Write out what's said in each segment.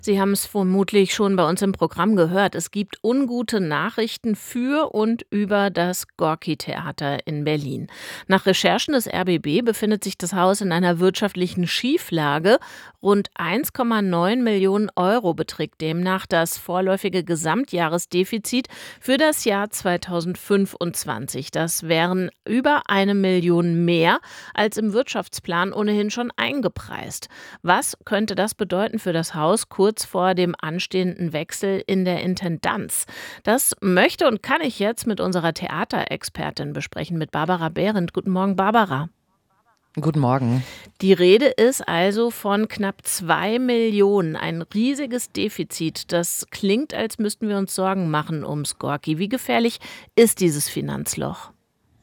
Sie haben es vermutlich schon bei uns im Programm gehört. Es gibt ungute Nachrichten für und über das Gorki-Theater in Berlin. Nach Recherchen des RBB befindet sich das Haus in einer wirtschaftlichen Schieflage. Rund 1,9 Millionen Euro beträgt demnach das vorläufige Gesamtjahresdefizit für das Jahr 2025. Das wären über 1 Million mehr als im Wirtschaftsplan ohnehin schon eingepreist. Was könnte das bedeuten für das Haus kurz vor dem anstehenden Wechsel in der Intendanz? Das möchte und kann ich jetzt mit unserer Theaterexpertin besprechen, mit Barbara Behrendt. Guten Morgen, Barbara. Guten Morgen. Die Rede ist also von knapp 2 Millionen, ein riesiges Defizit. Das klingt, als müssten wir uns Sorgen machen ums Gorki. Wie gefährlich ist dieses Finanzloch?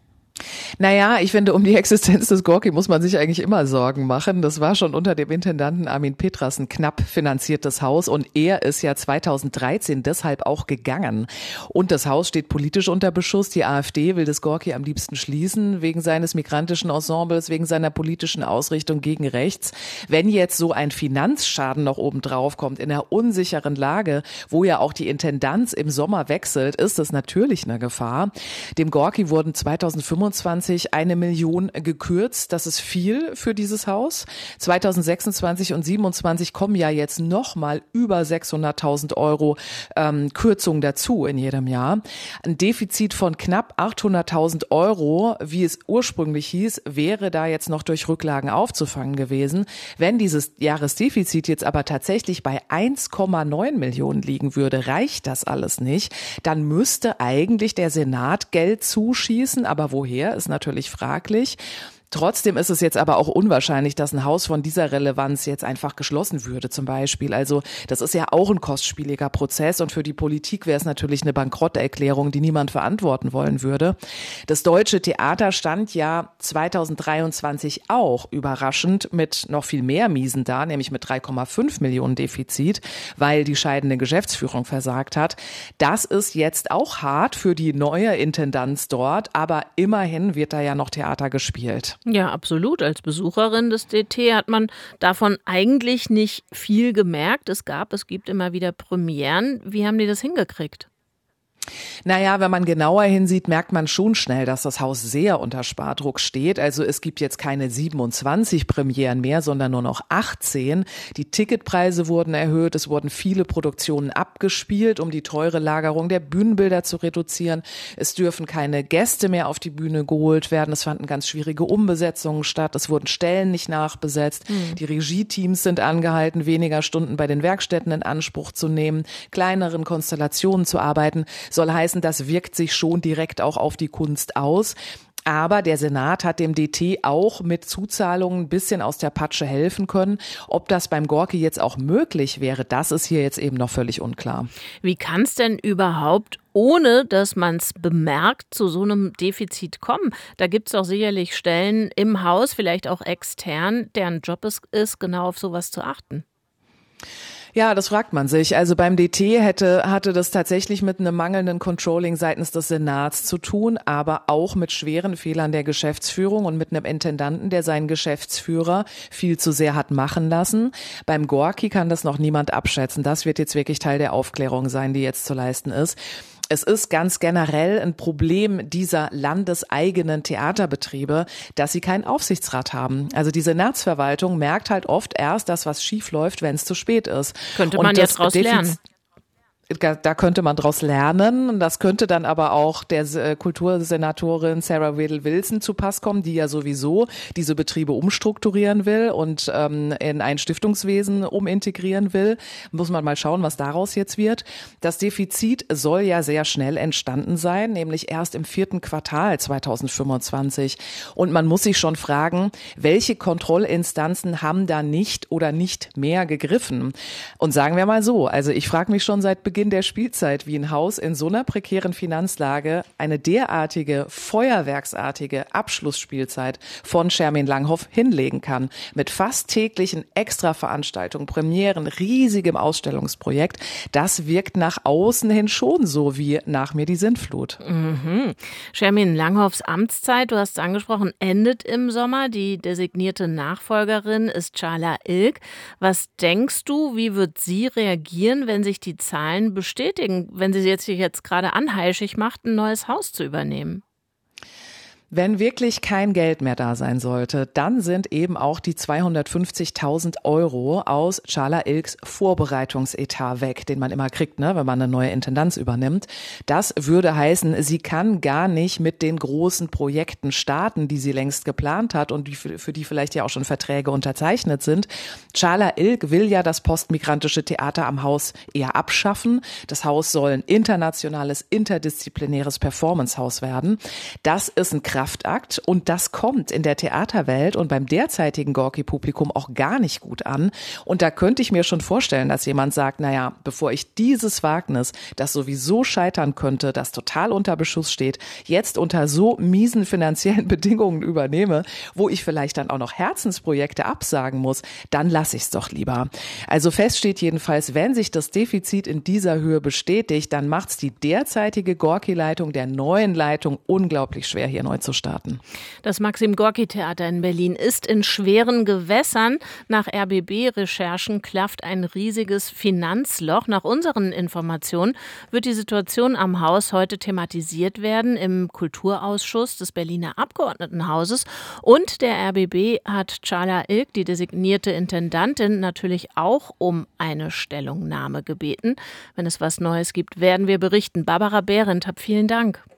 Naja, ich finde, um die Existenz des Gorki muss man sich eigentlich immer Sorgen machen. Das war schon unter dem Intendanten Armin Petras ein knapp finanziertes Haus und er ist ja 2013 deshalb auch gegangen. Und das Haus steht politisch unter Beschuss. Die AfD will das Gorki am liebsten schließen, wegen seines migrantischen Ensembles, wegen seiner politischen Ausrichtung gegen rechts. Wenn jetzt so ein Finanzschaden noch oben drauf kommt, in einer unsicheren Lage, wo ja auch die Intendanz im Sommer wechselt, ist das natürlich eine Gefahr. Dem Gorki wurden 2025 1 Million gekürzt. Das ist viel für dieses Haus. 2026 und 27 kommen ja jetzt nochmal über 600.000 Euro Kürzung dazu in jedem Jahr. Ein Defizit von knapp 800.000 Euro, wie es ursprünglich hieß, wäre da jetzt noch durch Rücklagen aufzufangen gewesen. Wenn dieses Jahresdefizit jetzt aber tatsächlich bei 1,9 Millionen liegen würde, reicht das alles nicht. Dann müsste eigentlich der Senat Geld zuschießen, aber woher, ist natürlich fraglich. Trotzdem ist es jetzt aber auch unwahrscheinlich, dass ein Haus von dieser Relevanz jetzt einfach geschlossen würde zum Beispiel. Also das ist ja auch ein kostspieliger Prozess und für die Politik wäre es natürlich eine Bankrotterklärung, die niemand verantworten wollen würde. Das Deutsche Theater stand ja 2023 auch überraschend mit noch viel mehr Miesen da, nämlich mit 3,5 Millionen Defizit, weil die scheidende Geschäftsführung versagt hat. Das ist jetzt auch hart für die neue Intendanz dort, aber immerhin wird da ja noch Theater gespielt. Ja, absolut. Als Besucherin des DT hat man davon eigentlich nicht viel gemerkt. Es gibt immer wieder Premieren. Wie haben die das hingekriegt? Naja, wenn man genauer hinsieht, merkt man schon schnell, dass das Haus sehr unter Spardruck steht. Also es gibt jetzt keine 27 Premieren mehr, sondern nur noch 18. Die Ticketpreise wurden erhöht, es wurden viele Produktionen abgespielt, um die teure Lagerung der Bühnenbilder zu reduzieren. Es dürfen keine Gäste mehr auf die Bühne geholt werden. Es fanden ganz schwierige Umbesetzungen statt. Es wurden Stellen nicht nachbesetzt. Die Regieteams sind angehalten, weniger Stunden bei den Werkstätten in Anspruch zu nehmen, kleineren Konstellationen zu arbeiten. Soll heißen, das wirkt sich schon direkt auch auf die Kunst aus. Aber der Senat hat dem DT auch mit Zuzahlungen ein bisschen aus der Patsche helfen können. Ob das beim Gorki jetzt auch möglich wäre, das ist hier jetzt eben noch völlig unklar. Wie kann es denn überhaupt, ohne dass man es bemerkt, zu so einem Defizit kommen? Da gibt es doch sicherlich Stellen im Haus, vielleicht auch extern, deren Job es ist, genau auf sowas zu achten. Ja, das fragt man sich. Also beim DT hatte das tatsächlich mit einem mangelnden Controlling seitens des Senats zu tun, aber auch mit schweren Fehlern der Geschäftsführung und mit einem Intendanten, der seinen Geschäftsführer viel zu sehr hat machen lassen. Beim Gorki kann das noch niemand abschätzen. Das wird jetzt wirklich Teil der Aufklärung sein, die jetzt zu leisten ist. Es ist ganz generell ein Problem dieser landeseigenen Theaterbetriebe, dass sie keinen Aufsichtsrat haben. Also die Senatsverwaltung merkt halt oft erst, dass was schief läuft, wenn es zu spät ist. Könnte man jetzt daraus lernen. Da könnte man daraus lernen. Das könnte dann aber auch der Kultursenatorin Sarah Wedel-Wilson zu Pass kommen, die ja sowieso diese Betriebe umstrukturieren will und in ein Stiftungswesen umintegrieren will. Muss man mal schauen, was daraus jetzt wird. Das Defizit soll ja sehr schnell entstanden sein, nämlich erst im 4. Quartal 2025. Und man muss sich schon fragen, welche Kontrollinstanzen haben da nicht oder nicht mehr gegriffen? Und sagen wir mal so, also ich frage mich schon seit Beginn Beginn der Spielzeit, wie ein Haus in so einer prekären Finanzlage eine derartige feuerwerksartige Abschlussspielzeit von Schermin Langhoff hinlegen kann. Mit fast täglichen Extraveranstaltungen, Premieren, riesigem Ausstellungsprojekt. Das wirkt nach außen hin schon so wie nach mir die Sintflut. Schermin Langhoffs Amtszeit, du hast es angesprochen, endet im Sommer. Die designierte Nachfolgerin ist Çağla Ilk. Was denkst du, wie wird sie reagieren, wenn sich die Zahlen bestätigen, wenn sie sich jetzt gerade anheischig macht, ein neues Haus zu übernehmen? Wenn wirklich kein Geld mehr da sein sollte, dann sind eben auch die 250.000 € aus Çağla Ilks Vorbereitungsetat weg, den man immer kriegt, ne, wenn man eine neue Intendanz übernimmt. Das würde heißen, sie kann gar nicht mit den großen Projekten starten, die sie längst geplant hat und für die vielleicht ja auch schon Verträge unterzeichnet sind. Çağla Ilk will ja das postmigrantische Theater am Haus eher abschaffen. Das Haus soll ein internationales, interdisziplinäres Performancehaus werden. Das ist ein Kraftakt und das kommt in der Theaterwelt und beim derzeitigen Gorki-Publikum auch gar nicht gut an. Und da könnte ich mir schon vorstellen, dass jemand sagt, naja, bevor ich dieses Wagnis, das sowieso scheitern könnte, das total unter Beschuss steht, jetzt unter so miesen finanziellen Bedingungen übernehme, wo ich vielleicht dann auch noch Herzensprojekte absagen muss, dann lasse ich es doch lieber. Also fest steht jedenfalls, wenn sich das Defizit in dieser Höhe bestätigt, dann macht es die derzeitige Gorki-Leitung der neuen Leitung unglaublich schwer, hier neu zu starten. Das Maxim-Gorki-Theater in Berlin ist in schweren Gewässern. Nach RBB-Recherchen klafft ein riesiges Finanzloch. Nach unseren Informationen wird die Situation am Haus heute thematisiert werden im Kulturausschuss des Berliner Abgeordnetenhauses. Und der RBB hat Çağla Ilk, die designierte Intendantin, natürlich auch um eine Stellungnahme gebeten. Wenn es was Neues gibt, werden wir berichten. Barbara Behrendt, vielen Dank.